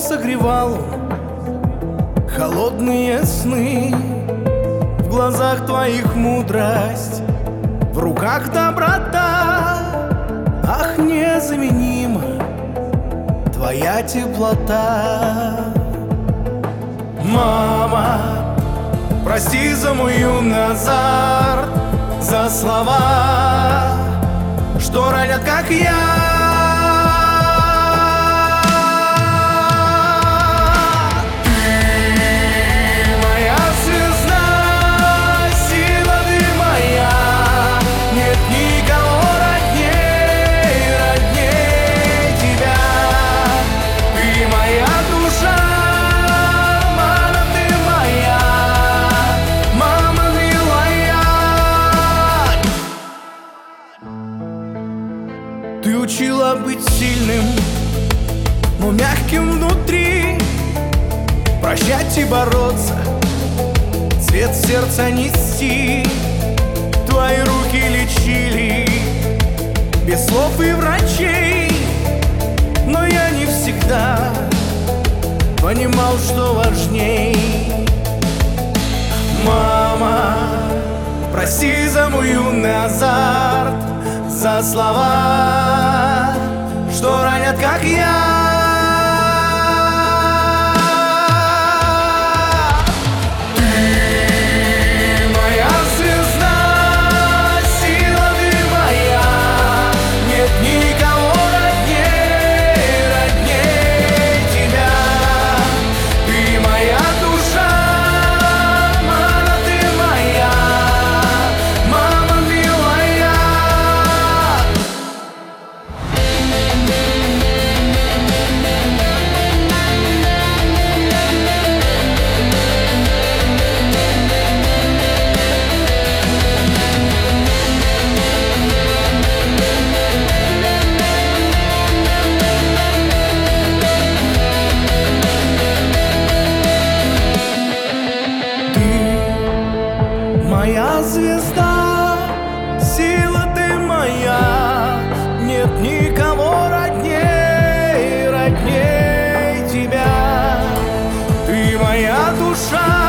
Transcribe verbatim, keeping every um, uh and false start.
согревал он холодные сны. В глазах твоих мудрость, в руках доброта. Ах, незаменима твоя теплота. Мама, прости за мой юный азарт, за слова, что ранят, как я. Ты учила быть сильным, но мягким внутри, прощать и бороться, цвет сердца нести. Твои руки лечили без слов и врачей, но я не всегда понимал, что важней. Мама, прости за мой юный азарт, за слова, что ранят, как я. Моя звезда, сила ты моя, нет никого родней, родней тебя. Ты моя душа.